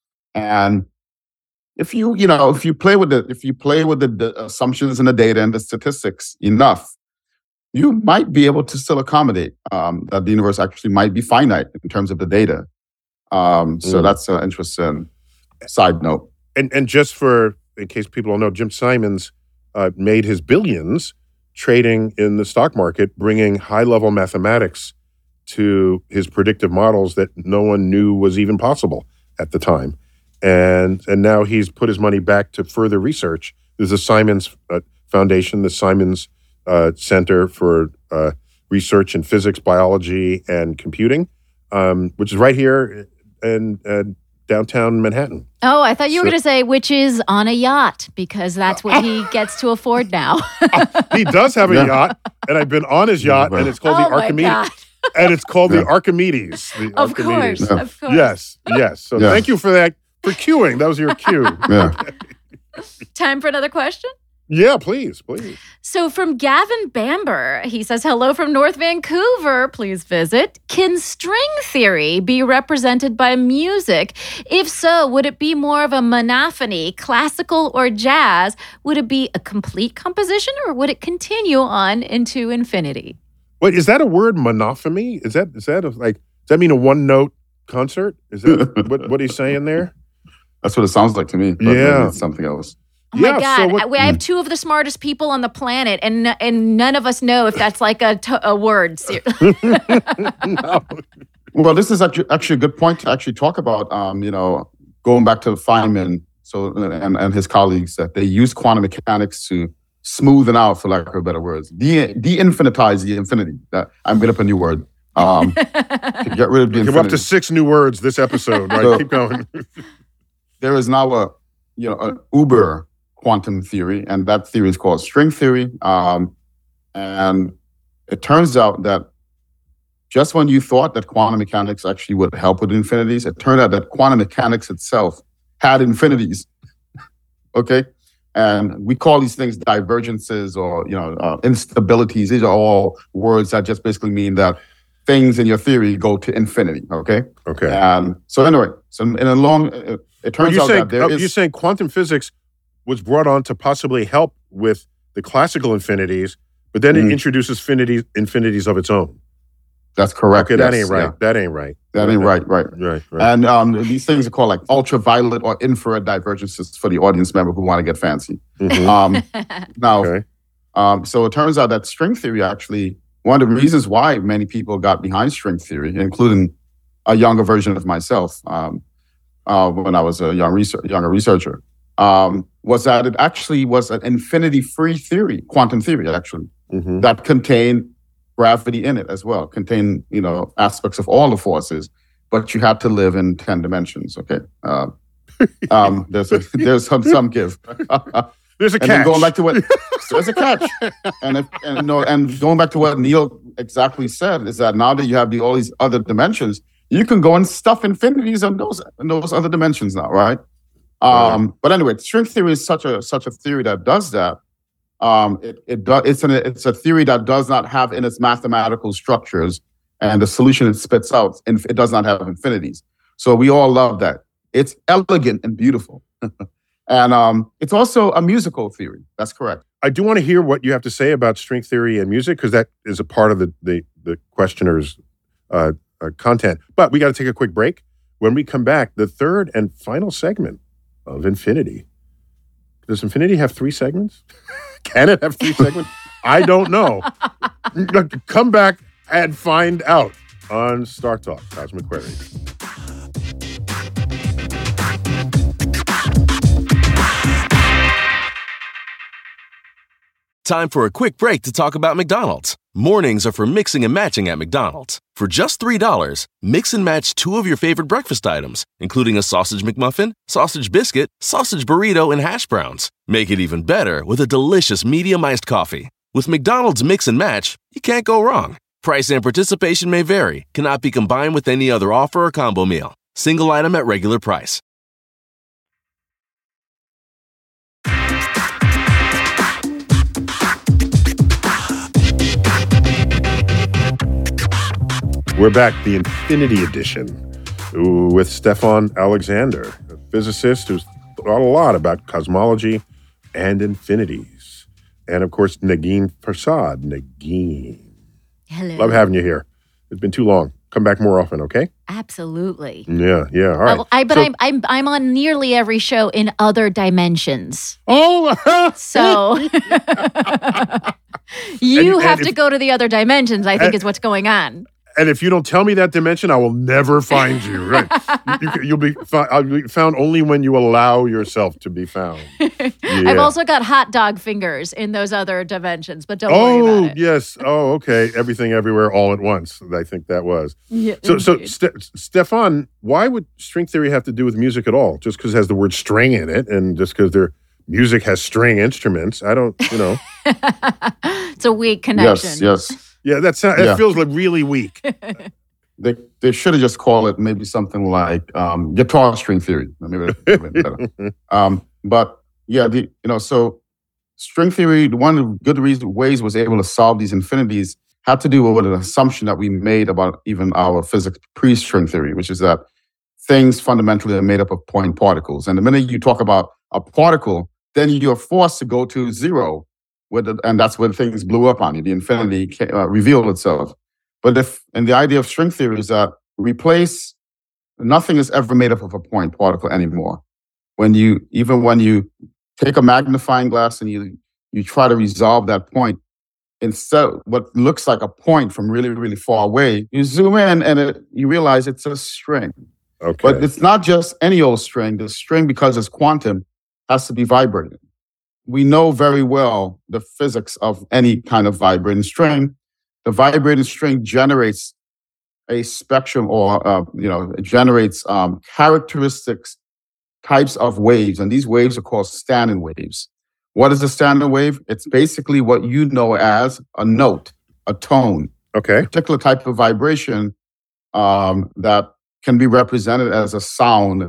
and if you you know if you play with the if you play with the, the assumptions and the data and the statistics enough, you might be able to still accommodate um, that the universe actually might be finite in terms of the data. Um, so
Mm.
that's an interesting side note.
And and just for, in case people don't know, Jim Simons uh, made his billions trading in the stock market, bringing high-level mathematics to his predictive models that no one knew was even possible at the time. And and now he's put his money back to further research. There's a Simons uh, Foundation, the Simons uh, Center for uh, Research in Physics, Biology, and Computing, um, which is right here in uh, downtown Manhattan.
Oh, I thought you were
So-
going to say, which is on a yacht, because that's what he gets to afford now.
He does have a
Yeah.
yacht, and I've been on his yacht, and it's called
oh
the
my
Archimedes.
God.
And it's called
Yeah.
the Archimedes. The
Of
Archimedes.
course,
Yeah.
of course.
Yes, yes. So
Yeah.
thank you for that, for cueing. That was your cue.
Yeah.
Time for another question?
Yeah, please, please.
So from Gavin Bamber, he says, hello from North Vancouver. Please visit. Can string theory be represented by music? If so, would it be more of a monophony, classical or jazz? Would it be a complete composition or would it continue on into infinity?
Wait, is that a word, monophony? Is that is that a, like, does that mean a one note concert? Is that what, what he's saying there?
That's what it sounds like to me. But
Yeah.
maybe it's something else.
Oh my
Yeah,
God.
so what-
I, we- I have two of the smartest people on the planet, and and none of us know if that's like a, t- a word.
No.
Well, this is actually, actually a good point to actually talk about. Um, you know, going back to Feynman, so and, and his colleagues, that they use quantum mechanics to smoothen out, for lack of better words, de de-infinitize the infinity. That I'm made up a new word. Um, to get rid of the
We're up to
infinity.
six new words this episode, right?
So-
Keep going.
There is now a you know an uber quantum theory, and that theory is called string theory. Um, and it turns out that just when you thought that quantum mechanics actually would help with infinities, it turned out that quantum mechanics itself had infinities. Okay, and we call these things divergences or you know uh, instabilities. These are all words that just basically mean that things in your theory go to infinity. Okay,
Okay.
and so anyway, so in a long, it, it
Well,
turns
you're
out
saying,
that there
uh,
is.
you're saying quantum physics was brought on to possibly help with the classical infinities, but then it
Mm.
introduces infinities, infinities of its own.
That's correct.
Okay, that
yes,
ain't right.
yeah.
That ain't right.
That ain't right, right.
Right, right.
And um, these things are called like ultraviolet or infrared divergences for the audience member who want to get fancy.
Mhm.
Um, now,
Okay.
um, so it turns out that string theory actually, one of the reasons why many people got behind string theory, including a younger version of myself um, uh, when I was a young research, younger researcher, um, was that it actually was an infinity-free theory, quantum theory actually,
Mhm.
that contained gravity in it as well, contained you know aspects of all the forces, but you had to live in ten dimensions. Okay, uh, um, there's a, there's some some give.
There's a
And
catch.
then going back to what there's a catch, and if, and no, and going back to what Neil exactly said is that now that you have the, all these other dimensions, you can go and stuff infinities on those in those other dimensions now, right? Um, but anyway, string theory is such a such a theory that does that. Um, it it do, it's an it's a theory that does not have in its mathematical structures and the solution it spits out, and it does not have infinities. So we all love that. It's elegant and beautiful, and um, it's also a musical theory. That's correct.
I do want to hear what you have to say about string theory and music, because that is a part of the the, the questioner's uh, uh, content. But we got to take a quick break. When we come back, the third and final segment of Infinity. Does Infinity have three segments? Can it have three segments? I don't know. Come back and find out on Star Talk. Cosmic Query.
Time for a quick break to talk about McDonald's. Mornings are for mixing and matching at McDonald's. For just three dollars, mix and match two of your favorite breakfast items, including a sausage McMuffin, sausage biscuit, sausage burrito, and hash browns. Make it even better with a delicious medium iced coffee. With McDonald's Mix and Match, you can't go wrong. Price and participation may vary, cannot be combined with any other offer or combo meal. Single item at regular price.
We're back, the Infinity Edition, with Stefan Alexander, a physicist who's thought a lot about cosmology and infinities. And, of course, Negin Prasad. Negin.
Hello.
Love having you here. It's been too long. Come back more often, okay?
Absolutely.
Yeah, yeah, all right.
Uh, I, but
So-
I'm, I'm I'm on nearly every show in other dimensions.
Oh!
So you
And-
have
and
to
if-
go to the other dimensions, I think
and-
is what's going on.
And if you don't tell me that dimension, I will never find you. Right? you, you, you'll be fi- I'll be found only when you allow yourself to be found.
I've
Yeah.
also got hot dog fingers in those other dimensions, but don't worry
Oh
about it.
yes. Oh okay. Everything, everywhere, all at once. I think that was.
Yeah,
So, so
indeed.
Ste- Stefan, why would string theory have to do with music at all? Just because it has the word string in it, and just because their music has string instruments? I don't, you know.
It's a weak connection.
Yes, yes.
Yeah, that's that
Yeah.
feels like really weak.
They they should have just called it maybe something like um, guitar string theory. Maybe that would have been better. Um, but yeah, the you know so string theory. One of the good reason, ways was able to solve these infinities had to do with an assumption that we made about even our physics pre-string theory, which is that things fundamentally are made up of point particles. And the minute you talk about a particle, then you're forced to go to zero, with the, and that's when things blew up on you. The infinity ca- uh, revealed itself. But if, and the idea of string theory is that replace, nothing is ever made up of a point particle anymore. When you, even when you take a magnifying glass and you, you try to resolve that point, instead, what looks like a point from really, really far away, you zoom in and it, you realize it's a string.
Okay.
But it's not just any old string. The string, because it's quantum, has to be vibrating. We know very well the physics of any kind of vibrating string. The vibrating string generates a spectrum, or uh, you know, it generates um, characteristics, types of waves, and these waves are called standing waves. What is a standing wave? It's basically what you know as a note, a tone,
okay.
a particular type of vibration um, that can be represented as a sound,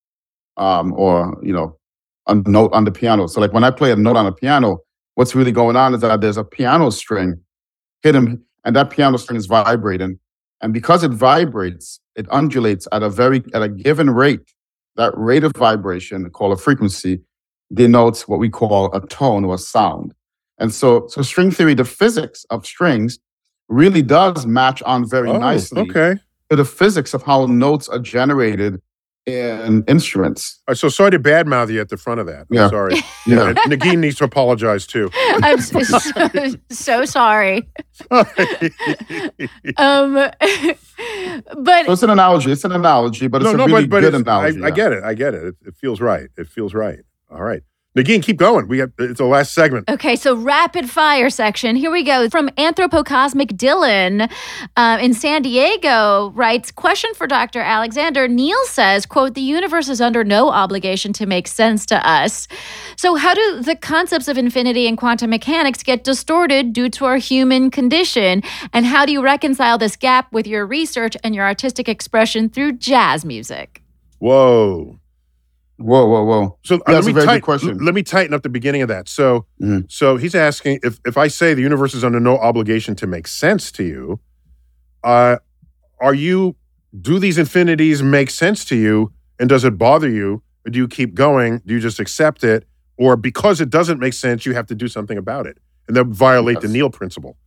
um, or you know, a note on the piano. So like when I play a note on a piano, what's really going on is that there's a piano string hidden, and that piano string is vibrating. And because it vibrates, it undulates at a very, at a given rate. That rate of vibration, called a frequency, denotes what we call a tone or a sound. And so, so string theory, the physics of strings really does match on very
Oh,
nicely
okay.
to the physics of how notes are generated in instruments.
All right, so sorry to badmouth you at the front of that. I'm
Yeah.
sorry.
Yeah.
And Negin needs to apologize too.
I'm so, so, so sorry. Um, but
So it's an analogy. It's an analogy, but it's
no,
a
no,
really
but, but
good
it's, I,
analogy.
I get it. I get it. it. It feels right. It feels right. All right. Negin, keep going. We got it's the last segment.
Okay, so rapid fire section. Here we go. From Anthropocosmic Dylan uh, in San Diego writes, question for Doctor Alexander. Neil says, quote, the universe is under no obligation to make sense to us. So how do the concepts of infinity and quantum mechanics get distorted due to our human condition? And how do you reconcile this gap with your research and your artistic expression through jazz music?
Whoa.
Whoa, whoa, whoa.
So
Yeah,
uh, let
that's
me
a very
tighten,
good question.
Let me tighten up the beginning of that. So,
Mhm.
so he's asking if if I say the universe is under no obligation to make sense to you, uh, are you? Do these infinities make sense to you, and does it bother you, or do you keep going? Do you just accept it, or because it doesn't make sense, you have to do something about it, and that would violate the
Yes.
Neil principle?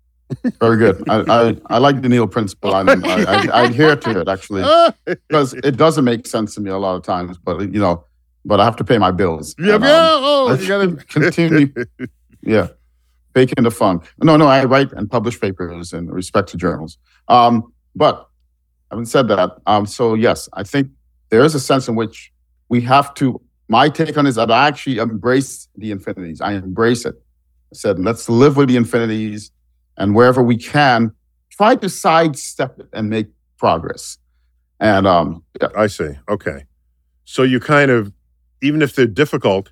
Very good. I, I, I like the Neil principle. I, I, I, I adhere to it, actually, because it doesn't make sense to me a lot of times, but, you know, but I have to pay my bills.
Yeah,
And,
yeah.
um,
Oh,
let's
you gotta
continue. Yeah. Faking the funk. No, no, I write and publish papers in respect to journals. Um, but having said that, um, so yes, I think there is a sense in which we have to, my take on it is that I actually embrace the infinities. I embrace it. I said, let's live with the infinities, and wherever we can, try to sidestep it and make progress. And um, yeah.
I see. Okay, so you kind of, even if they're difficult,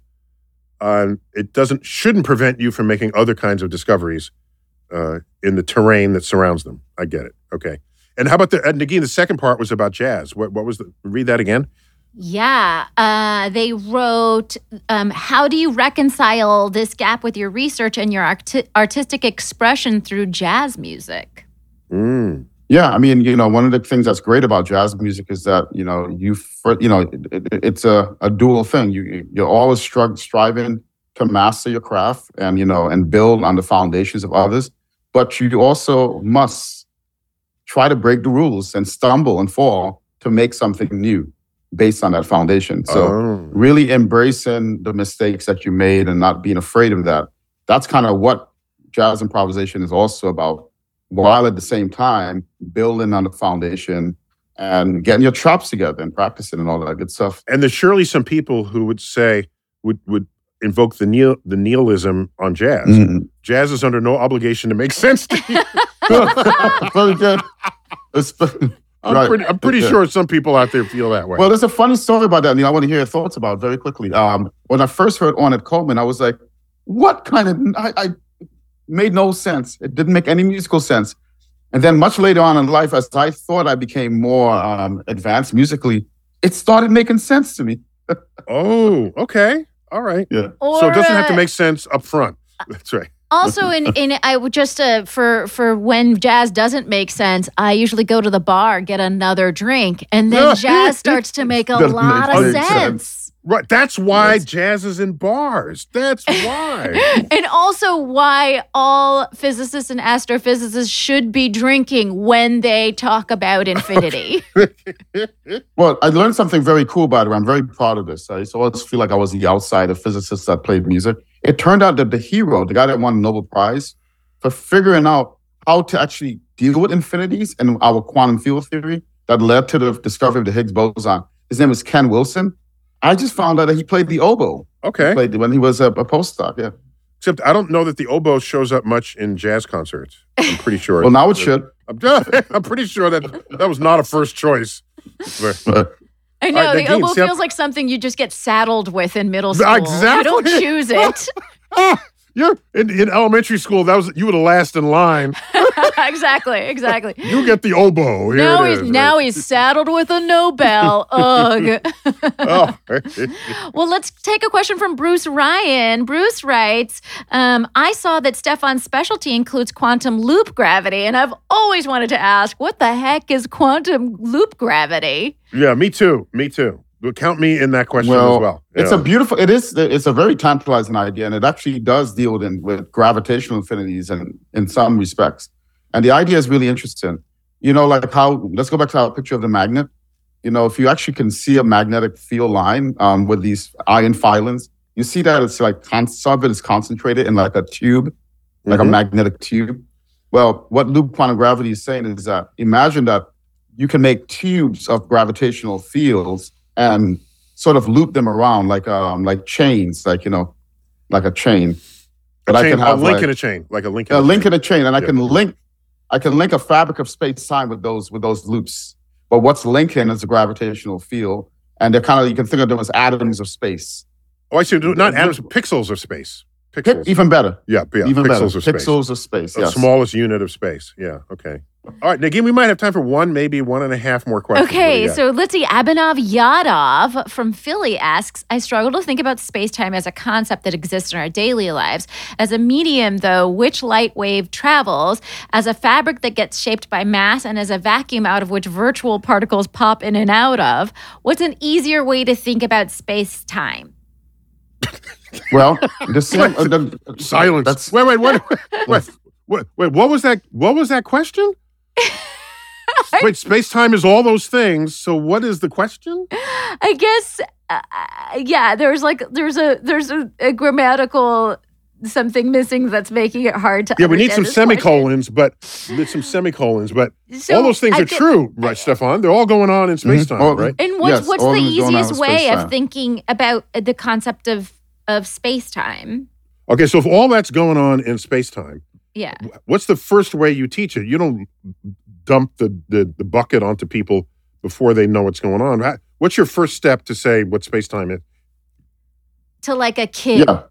uh, it doesn't shouldn't prevent you from making other kinds of discoveries uh, in the terrain that surrounds them. I get it. Okay. And how about the and again? The second part was about jazz. What what was the? Read that again.
Yeah, uh, they wrote, um, how do you reconcile this gap with your research and your arti- artistic expression through jazz music?
Mm.
Yeah, I mean, you know, one of the things that's great about jazz music is that, you know, you, fir- you know, it, it, it's a, a dual thing. You, you're always stri- striving to master your craft and, you know, and build on the foundations of others. But you also must try to break the rules and stumble and fall to make something new based on that foundation. So
Oh.
really embracing the mistakes that you made and not being afraid of that. That's kind of what jazz improvisation is also about, while at the same time building on the foundation and getting your chops together and practicing and all that good stuff.
And there's surely some people who would say would would invoke the Neil the nihilism on jazz.
Mhm.
Jazz is under no obligation to make sense to you.
Very good. It's-
I'm
right.
pretty I'm pretty
Yeah.
sure some people out there feel that way.
Well, there's a funny story about that, Neil. I want to hear your thoughts about it very quickly. Um, when I first heard Ornette Coleman, I was like, what kind of, I, I made no sense. It didn't make any musical sense. And then much later on in life, as I thought I became more um, advanced musically, it started making sense to me.
oh, okay. All right.
Yeah.
Or,
So it doesn't have to
uh,
make sense up front. That's right.
Also, in in I would just uh, for for when jazz doesn't make sense, I usually go to the bar, get another drink, and then jazz starts to make a
Doesn't
lot
make
of
any
sense.
sense.
Right. That's why
Yes.
jazz is in bars. That's why.
And also why all physicists and astrophysicists should be drinking when they talk about infinity.
Well, I learned something very cool, by the way. I'm very proud of this. I used to always feel like I was the outsider physicist that played music. It turned out that the hero, the guy that won the Nobel Prize for figuring out how to actually deal with infinities and our quantum field theory that led to the discovery of the Higgs boson, his name is Ken Wilson. I just found out that he played the oboe.
Okay.
He played when he was a, a postdoc, yeah.
Except I don't know that the oboe shows up much in jazz concerts. I'm pretty sure.
Well, now it should.
I'm, I'm pretty sure that that was not a first choice. But-
But
I know,
All right,
the
Nagin,
oboe
see, I'm-
feels like something you just get saddled with in middle school.
Exactly.
You don't choose it.
ah, you're in, in elementary school. That was you were the last in line.
exactly, exactly.
You get the oboe. Here
Now
it
he's
is,
now
right?
he's saddled with a Nobel. Ugh.
Oh.
Well, let's take a question from Bruce Ryan. Bruce writes, um, I saw that Stefan's specialty includes quantum loop gravity, and I've always wanted to ask, what the heck is quantum loop gravity?
Yeah, me too. Me too. Count me in that question
well,
as well.
it's
Yeah.
a beautiful, it is, it's a very tantalizing idea, and it actually does deal with, with gravitational infinities and in some respects. And the idea is really interesting. You know, like how, let's go back to our picture of the magnet. You know, if you actually can see a magnetic field line um, with these iron filings, you see that it's like, con- some of it is concentrated in like a tube, like
Mhm.
a magnetic tube. Well, what loop quantum gravity is saying is that imagine that you can make tubes of gravitational fields and sort of loop them around like um like chains, like, you know, like a chain.
a,
But I
chain,
can have
a link
like,
in a chain, like a link in
a
a
link
chain.
in a chain, and I
Yeah.
can link, I can link a fabric of space time with those with those loops. But what's linking is a gravitational field, and they're kind of, you can think of them as atoms of space.
Oh, I see. Not atoms, pixels of space. Pixels.
Even better,
yeah, yeah.
even
pixels
better,
of space.
pixels of space.
The
Yes.
smallest unit of space. Yeah. Okay. All right, Nagin, we might have time for one, maybe one and a half more questions. What do
Okay,
you got?
so let's see. Abhinav Yadav from Philly asks, I struggle to think about space-time as a concept that exists in our daily lives. As a medium, though, which light wave travels? As a fabric that gets shaped by mass and as a vacuum out of which virtual particles pop in and out of? What's an easier way to think about space-time?
Well, the same. Uh, the,
Silence.
That's
wait, wait, wait, wait, wait, wait, wait. What was that? What was that question? Wait, space time is all those things. So, what is the question?
I guess, uh, yeah, there's like, there's a, there's a, a grammatical something missing that's making it hard to
Yeah, we need some
understand this question.
semicolons, but with some semicolons, but
So
all those things
I
are
thi-
true, right, Stefan? They're all going on in space time,
All-
right?
And what's
Yes,
what's
all
the
of them going on
easiest
with
way
space-time.
of thinking about the concept of of space time?
Okay, so if all that's going on in space time,
Yeah.
what's the first way you teach it? You don't dump the, the, the bucket onto people before they know what's going on. How- What's your first step to say what space time is?
To like a kid.
yeah.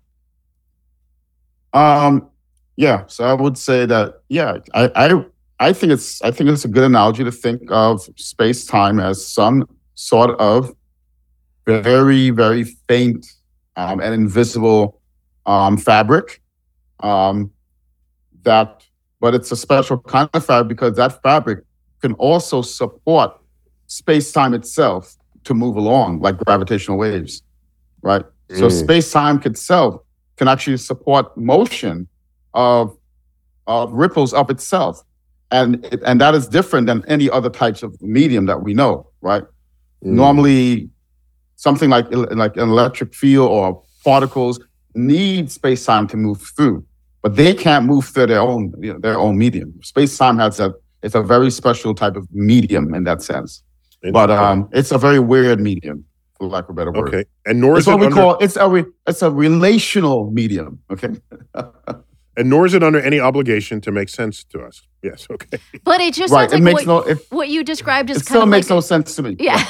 Um, yeah. So I would say that yeah, I, I I think it's I think it's a good analogy to think of space time as some sort of very very faint um, and invisible um, fabric um, that, but it's a special kind of fabric because that fabric can also support space time itself to move along like gravitational waves, right? So
Mm.
space time itself can actually support motion of, of ripples of itself. And, it- and that is different than any other types of medium that we know, right?
Mm.
Normally, something like, el- like an electric field or particles need space-time to move through, but they can't move through their own, you know, their own medium. Space-time has a, it's a very special type of medium in that sense. But um, it's a very weird medium, for lack of a better word.
Okay, and nor
It's
is it
what we
under,
call it's a re, it's a relational medium. Okay.
and nor is it under any obligation to make sense to us. Yes, okay.
But it just
Right.
sounds
It
like
makes
what,
no. It,
what you described as
it
kind
still
of
makes
like,
no sense to me.
Yeah.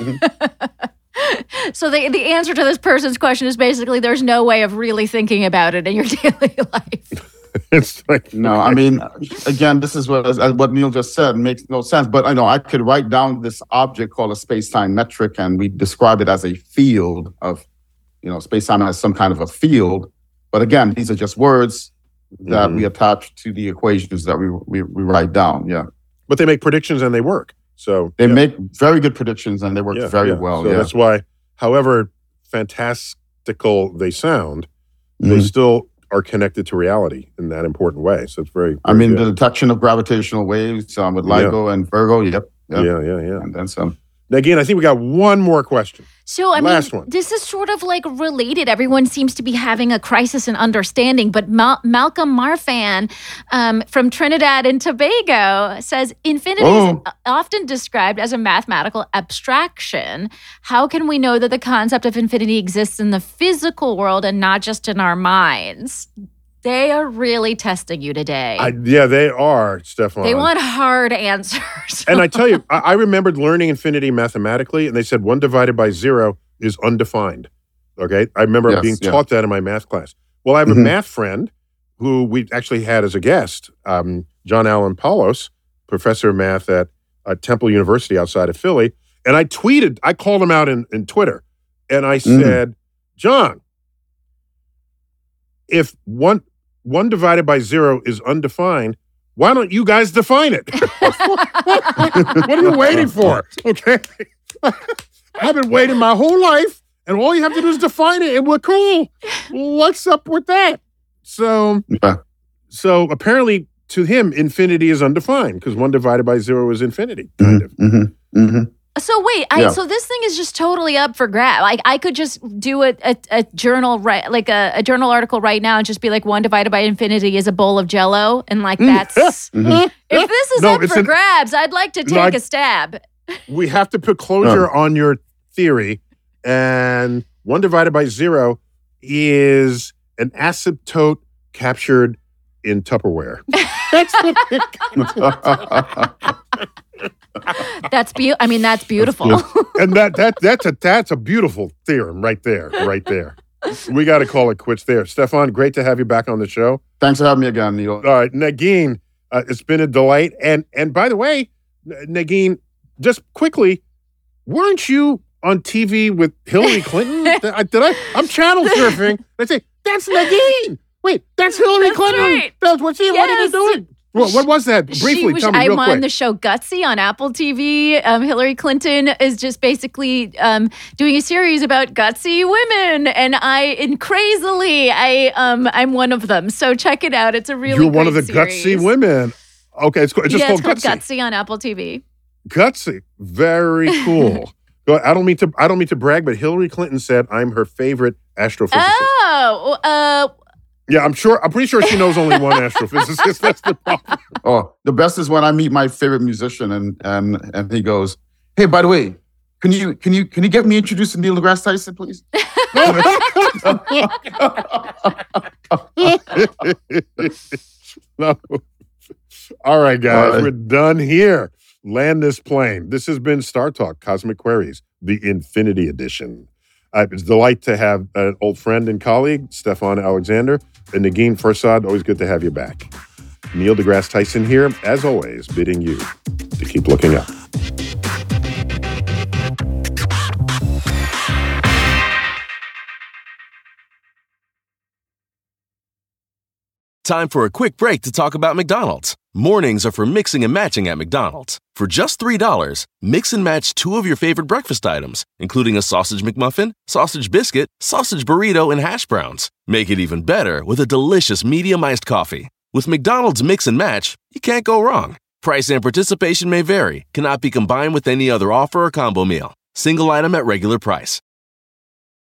So the the answer to this person's question is basically there's no way of really thinking about it in your daily life.
It's like
No, I mean, again, this is what as what Neil just said makes no sense. But I know I could write down this object called a space-time metric, and we describe it as a field of, you know, space-time as some kind of a field. But again, these are just words that
Mhm.
we attach to the equations that we we, we write down. Yeah,
but they make predictions and they work. So
they
yeah,
make very good predictions and they work
yeah,
very
yeah.
well.
So
yeah,
that's why, however fantastical they sound, they
Mhm.
still are connected to reality in that important way. So it's very.
I
very
mean,
good.
the detection of gravitational waves um, with
Yeah.
LIGO and Virgo. Yep. Yep.
yeah, yeah, yeah.
And then some.
Now, again, I think we got one more question.
So, I
Last
mean,
one.
this is sort of like related. Everyone seems to be having a crisis in understanding. But Mal- Malcolm Marfan um, from Trinidad and Tobago says infinity is
Oh.
often described as a mathematical abstraction. How can we know that the concept of infinity exists in the physical world and not just in our minds? They are really testing you today.
I, yeah, they are, Stefan.
they want hard answers.
And I tell you, I, I remembered learning infinity mathematically, and they said one divided by zero is undefined. Okay, I remember
Yes,
being
yeah.
taught that in my math class. Well, I have a
Mhm.
math friend who we actually had as a guest, um, John Allen Paulos, professor of math at uh, Temple University outside of Philly. And I tweeted, I called him out in, in Twitter, and I
Mm.
said, John, if one one divided by zero is undefined, why don't you guys define it? What are you waiting for? Okay. I've been waiting my whole life, and all you have to do is define it, and we're cool. What's up with that? So,
Yeah.
so apparently to him, infinity is undefined because one divided by zero is infinity, kind of.
Mm-hmm. Mm-hmm.
So wait, I,
Yeah.
so this thing is just totally up for grab. Like I could just do a, a, a journal right, like a, a journal article right now, and just be like one divided by infinity is a bowl of Jello, and like that's
Mhm.
if this is
No,
up
it's
for
an-
grabs, I'd like to take
Like-
a stab.
We have to put closure on your theory, and one divided by zero is an asymptote captured in Tupperware. That's what it
That's be. I mean, that's beautiful.
and that that that's a that's a beautiful theorem right there, right there. We got to call it quits there. Stefan, great to have you back on the show.
Thanks for having me again, Neil.
All right, Nagin, Uh, it's been a delight. And and by the way, Negin, just quickly, weren't you on T V with Hillary Clinton? did, I, did I? I'm channel surfing. I say, that's Negin. Wait, that's Hillary
That's
Clinton.
right.
That's what she
Yes.
wanted to do. What, what was that? Briefly,
She was,
tell me
I'm
real
on
quick.
the show Gutsy on Apple T V. Um, Hillary Clinton is just basically um, doing a series about gutsy women, and I, and crazily, I, um, I'm one of them. So check it out. It's a really
You're one of the
great
gutsy
series.
women. Okay, it's, it's just
yeah,
called,
it's called
Gutsy.
Gutsy on Apple T V.
Gutsy, very cool. Go- I don't mean to. I don't mean to brag, but Hillary Clinton said I'm her favorite astrophysicist.
Oh, uh,
Yeah, I'm sure. I'm pretty sure she knows only one astrophysicist. That's the problem.
Oh, the best is when I meet my favorite musician and and and he goes, "Hey, by the way, can you can you can you get me introduced to Neil deGrasse Tyson, please?"
No. All right, guys,
All right.
we're done here. Land this plane. This has been Star Talk Cosmic Queries, the Infinity Edition. Uh, it's a delight to have an old friend and colleague, Stefan Alexander, and Negin Farsad. Always good to have you back. Neil deGrasse Tyson here, as always, bidding you to keep looking up.
Time for a quick break to talk about McDonald's. Mornings are for mixing and matching at McDonald's. For just three dollars, mix and match two of your favorite breakfast items, including a sausage McMuffin, sausage biscuit, sausage burrito, and hash browns. Make it even better with a delicious medium iced coffee. With McDonald's Mix and Match, you can't go wrong. Price and participation may vary, cannot be combined with any other offer or combo meal. Single item at regular price.